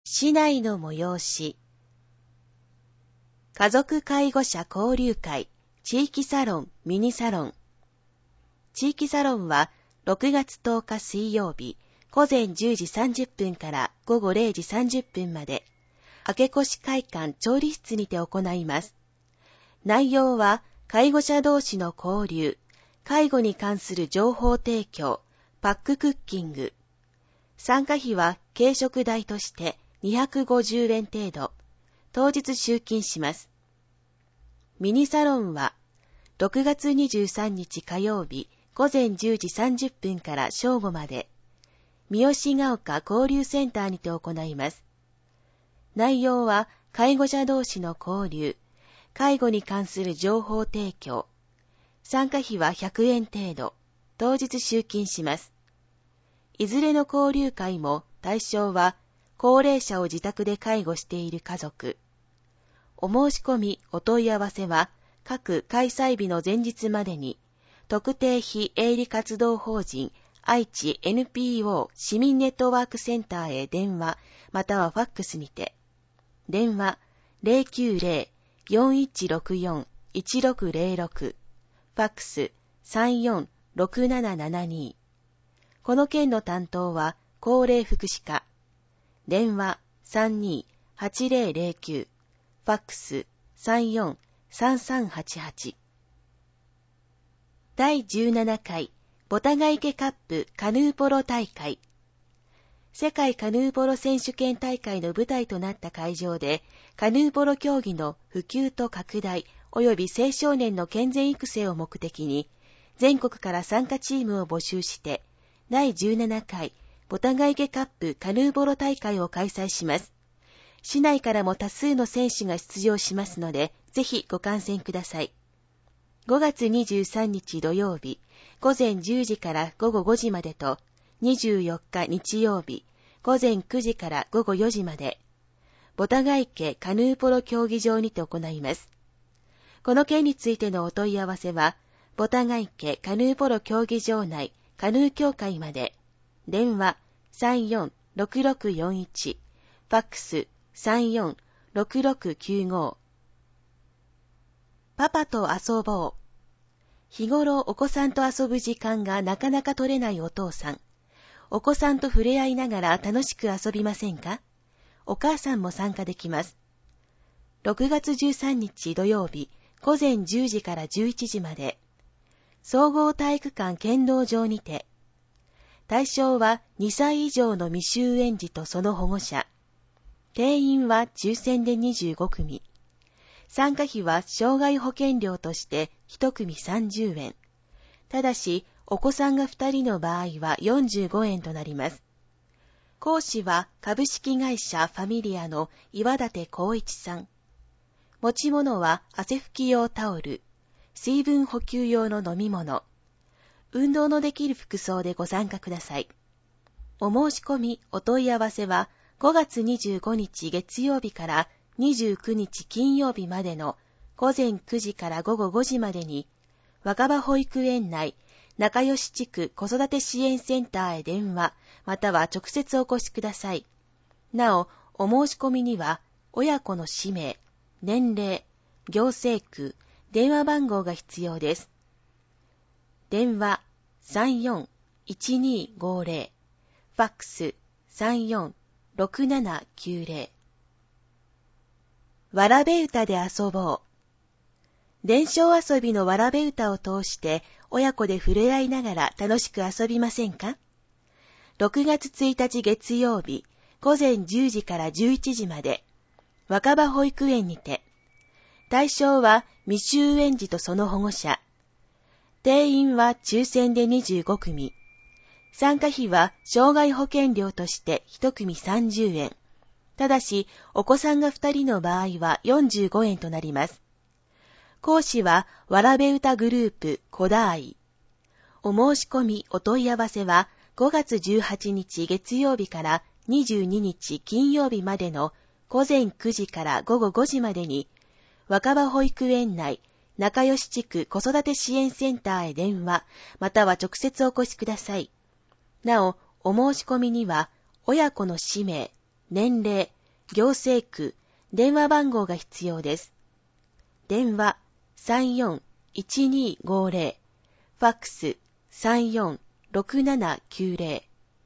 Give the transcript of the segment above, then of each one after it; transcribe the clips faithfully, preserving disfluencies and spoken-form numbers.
市内の催し。家族介護者交流会、地域サロン、ミニサロン。地域サロンはろくがつとおか水曜日、午前じゅうじさんじゅっぷんから午後れいじさんじゅっぷんまで、明越会館調理室にて行います。内容は、介護者同士の交流、介護に関する情報提供、パッククッキング。参加費は軽食代としてにひゃくごじゅうえん程度、当日集金します。ミニサロンは、ろくがつにじゅうさんにち火曜日、午前じゅうじさんじゅっぷんから正午まで、三好が丘交流センターにて行います。内容は、介護者同士の交流、介護に関する情報提供。参加費はひゃくえん程度、当日集金します。いずれの交流会も対象は、高齢者を自宅で介護している家族。お申し込み、お問い合わせは、各開催日の前日までに、特定非営利活動法人愛知 エヌピーオー 市民ネットワークセンターへ電話、またはファックスにて。電話 ゼロきゅうゼロ よんいちろくよん いちろくゼロろく、ファックス さんよんろくななななに。この件の担当は高齢福祉課。電話 さんにーはちゼロゼロきゅう、ファックス さんよんさんさんはちはち。だいじゅうななかいボタガ池カップカヌーポロ大会。世界カヌーポロ選手権大会の舞台となった会場で、カヌーポロ競技の普及と拡大及び青少年の健全育成を目的に、全国から参加チームを募集して、だいじゅうななかいボタガ池カップカヌーポロ大会を開催します。市内からも多数の選手が出場しますので、ぜひご観戦ください。ごがつにじゅうさんにち土曜日、午前じゅうじから午後ごじまでと、にじゅうよっか日曜日、午前くじから午後よじまで、ボタガ池カヌーポロ競技場にて行います。この件についてのお問い合わせは、ボタガ池カヌーポロ競技場内カヌー協会まで、電話 さんよんろくろくよんいち、ファックス さんよんろくろくきゅうご。パパと遊ぼう。日頃お子さんと遊ぶ時間がなかなか取れないお父さん。お子さんと触れ合いながら楽しく遊びませんか？お母さんも参加できます。ろくがつじゅうさんにち土曜日、午前じゅうじからじゅういちじまで、総合体育館剣道場にて、対象はにさい以上の未就園児とその保護者。定員は抽選でにじゅうごくみ。参加費は障害保険料としていちくみさんじゅうえん。ただし、お子さんがふたりの場合はよんじゅうごえんとなります。講師は株式会社ファミリアの岩立光一さん。持ち物は汗拭き用タオル、水分補給用の飲み物、運動のできる服装でご参加ください。お申し込み、お問い合わせはごがつにじゅうごにち月曜日からにじゅうくにち金曜日までの午前くじから午後ごじまでに、若葉保育園内仲良し地区子育て支援センターへ電話、または直接お越しください。なお、お申し込みには、親子の氏名、年齢、行政区、電話番号が必要です。電話 さんよんいちにごゼロ、ファックス さんよんろくななきゅうゼロ。わらべ歌で遊ぼう。伝承遊びのわらべ歌を通して親子で触れ合いながら楽しく遊びませんか？ろくがつついたち月曜日、午前じゅうじからじゅういちじまで、若葉保育園にて、対象は未就園児とその保護者。定員は抽選でにじゅうごくみ。参加費は障害保険料としていちくみさんじゅうえん。ただし、お子さんがふたりの場合はよんじゅうごえんとなります。講師はわらべ歌グループこだあい。お申し込み、お問い合わせはごがつじゅうはちにち月曜日からにじゅうににち金曜日までの午前くじから午後ごじまでに、若葉保育園内仲良し地区子育て支援センターへ電話、または直接お越しください。なお、お申し込みには親子の氏名、 年齢、行政区、電話番号が必要です。電話 さんよんいちにごゼロ、ファックス さんよんろくななきゅうゼロ。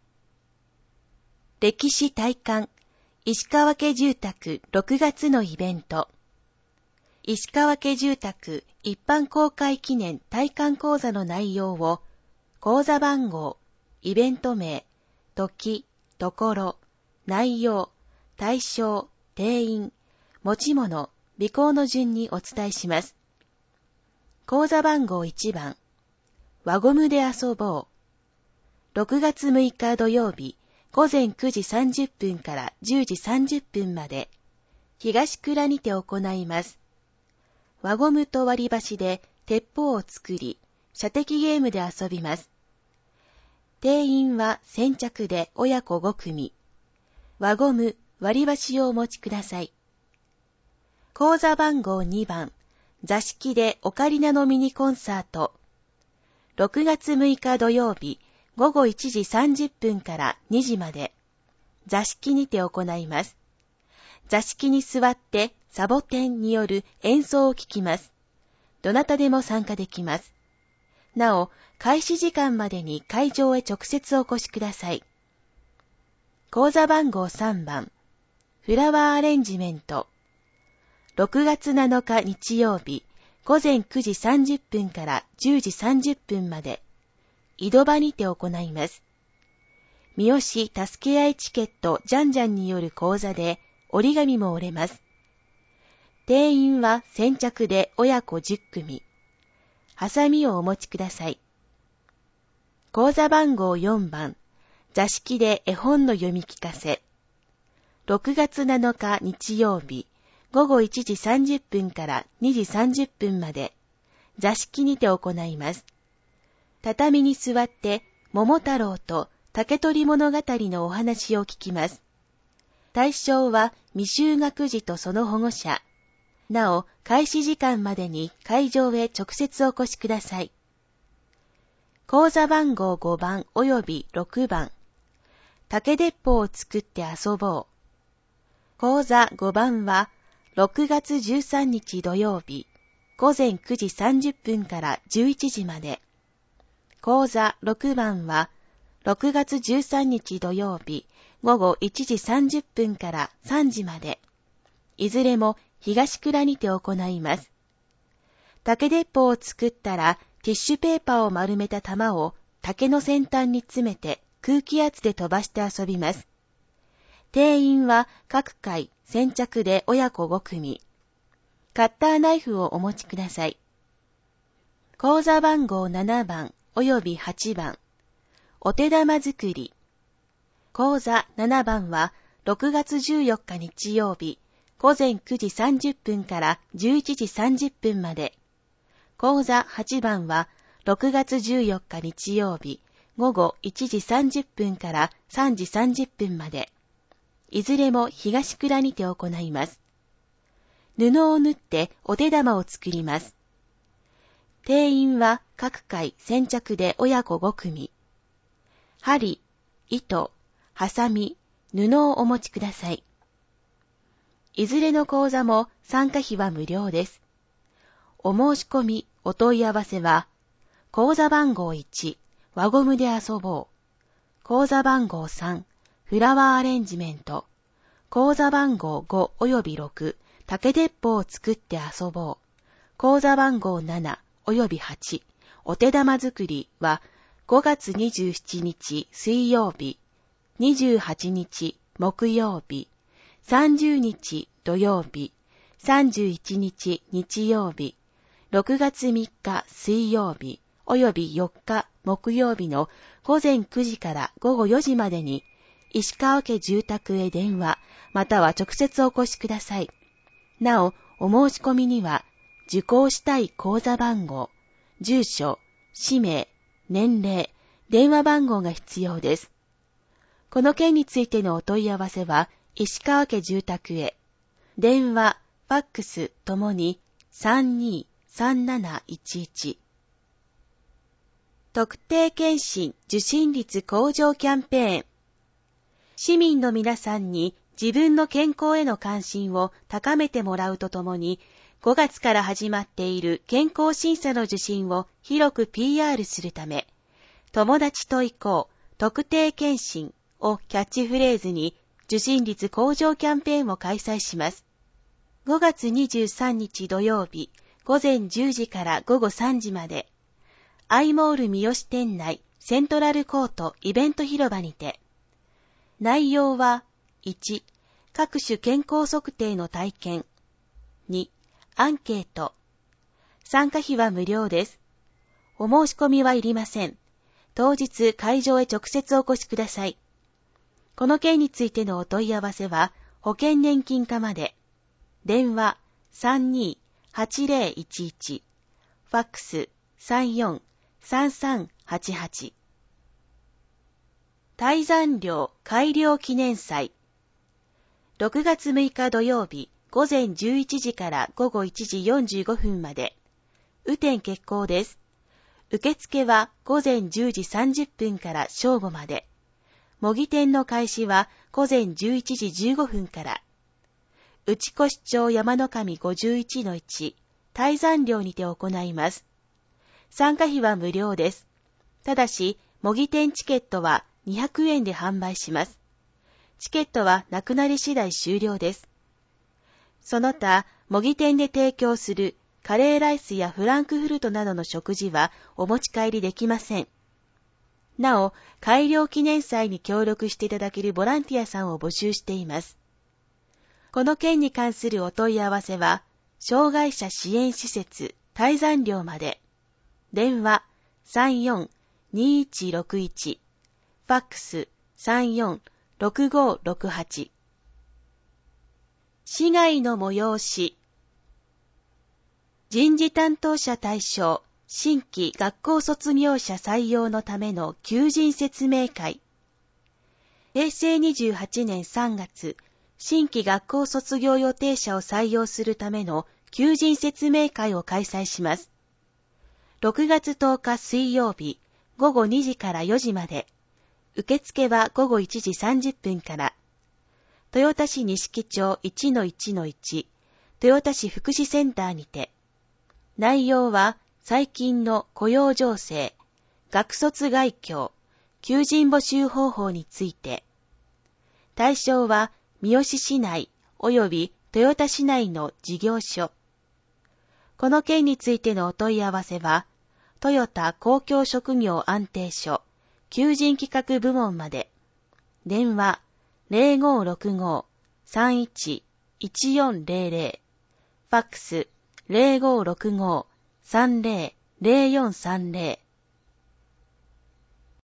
歴史体感、石川家住宅ろくがつのイベント。石川家住宅一般公開記念体感講座の内容を、講座番号、イベント名、時、ところ、内容、対象、定員、持ち物、備考の順にお伝えします。講座番号いちばん、輪ゴムで遊ぼう。ろくがつむいか土曜日、ごぜんくじさんじゅっぷんからじゅうじさんじゅっぷんまで、東倉にて行います。輪ゴムと割り箸で鉄砲を作り、射的ゲームで遊びます。定員は先着で親子ごくみ。輪ゴム、割り箸をお持ちください。講座番号にばん、座敷でオカリナのミニコンサート。ろくがつむいか土曜日、ごごいちじさんじゅっぷんからにじまで、座敷にて行います。座敷に座ってサボテンによる演奏を聴きます。どなたでも参加できます。なお、開始時間までに会場へ直接お越しください。講座番号さんばん、フラワーアレンジメント。ろくがつなのか日曜日、ごぜんくじさんじゅっぷんからじゅうじさんじゅっぷんまで、井戸場にて行います。三好助け合いチケットじゃんじゃんによる講座で折り紙も折れます。定員は先着で親子じゅっくみ。ハサミをお持ちください。講座番号よんばん、座敷で絵本の読み聞かせ。ろくがつなのか日曜日、ごごいちじさんじゅっぷんからにじさんじゅっぷんまで、座敷にて行います。畳に座って桃太郎と竹取物語のお話を聞きます。対象は未就学児とその保護者。なお、開始時間までに会場へ直接お越しください。講座番号ごばんおよびろくばん、竹鉄砲を作って遊ぼう。講座ごばんはろくがつじゅうさんにち土曜日、ごぜんくじさんじゅっぷんからじゅういちじまで。講座ろくばんはろくがつじゅうさんにち土曜日、ごごいちじさんじゅっぷんからさんじまで。いずれも東倉にて行います。竹鉄砲を作ったら、ティッシュペーパーを丸めた玉を竹の先端に詰めて空気圧で飛ばして遊びます。定員は各回先着で親子ごくみ。カッターナイフをお持ちください。講座番号ななばんおよびはちばん、お手玉作り。講座ななばんはろくがつじゅうよっか日曜日、ごぜんくじさんじゅっぷんからじゅういちじさんじゅっぷんまで。講座はちばんはろくがつじゅうよっか日曜日、ごごいちじさんじゅっぷんからさんじさんじゅっぷんまで。いずれも東倉にて行います。布を縫ってお手玉を作ります。定員は各回先着で親子ごくみ。針、糸、ハサミ、布をお持ちください。いずれの講座も参加費は無料です。お申し込み、お問い合わせは、講座番号いち、輪ゴムで遊ぼう。講座番号さん、フラワーアレンジメント。講座番号ごおよびろく、竹鉄砲を作って遊ぼう。講座番号ななおよびはち、お手玉作りはごがつにじゅうしちにち水曜日、にじゅうはちにち木曜日、さんじゅうにち土曜日、さんじゅういちにち日曜日、ろくがつみっか水曜日およびよっか木曜日のごぜんくじからごごよじまでに石川家住宅へ電話または直接お越しください。なお、お申し込みには受講したい講座番号、住所、氏名、年齢、電話番号が必要です。この件についてのお問い合わせは石川家住宅へ。電話、ファックスともにさんにーさんなないちいち。特定健診受診率向上キャンペーン。市民の皆さんに自分の健康への関心を高めてもらうとともに、ごがつから始まっている健康審査の受診を広く ピーアール するため、友達と行こう、特定健診をキャッチフレーズに受診率向上キャンペーンを開催します。ごがつにじゅうさんにち土曜日、午前じゅうじから午後さんじまで、アイモール三好店内セントラルコートイベント広場にて、内容はいち、各種健康測定の体験。に、アンケート。参加費は無料です。お申し込みはいりません。当日会場へ直接お越しください。この件についてのお問い合わせは保険年金課まで。電話 さんにーはちぜろいちいち、ファックス さんよんさんさんはちはち。泰山陵開陵記念祭。ろくがつむいか土曜日午前じゅういちじから午後いちじよんじゅうごふんまで。雨天決行です。受付は午前じゅうじさんじゅっぷんから正午まで。模擬店の開始は午前じゅういちじじゅうごふんから。内越町山の神 ごじゅういちのいち、泰山陵にて行います。参加費は無料です。ただし、模擬店チケットはにひゃくえんで販売します。チケットはなくなり次第終了です。その他、模擬店で提供するカレーライスやフランクフルトなどの食事はお持ち帰りできません。なお、開陵記念祭に協力していただけるボランティアさんを募集しています。この件に関するお問い合わせは、障害者支援施設泰山陵まで。電話 さんよんにいちろくいち、ファックス さんよんろくごろくはち。市外の催し。人事担当者対象新規学校卒業者採用のための求人説明会。へいせいにじゅうはちねんさんがつ、新規学校卒業予定者を採用するための求人説明会を開催します。ろくがつとおか水曜日、ごごにじからよじまで。受付はごごいちじさんじゅっぷんから。豊田市錦町 いちのいちのいち、豊田市福祉センターにて。内容は最近の雇用情勢、学卒概況、求人募集方法について。対象は三好市内及び豊田市内の事業所。この件についてのお問い合わせは、トヨタ公共職業安定所求人企画部門まで。電話 ゼロごろくご さんいち いちよんゼロゼロ、ファックス ゼロごろくご さんゼロ ゼロよんさんゼロ。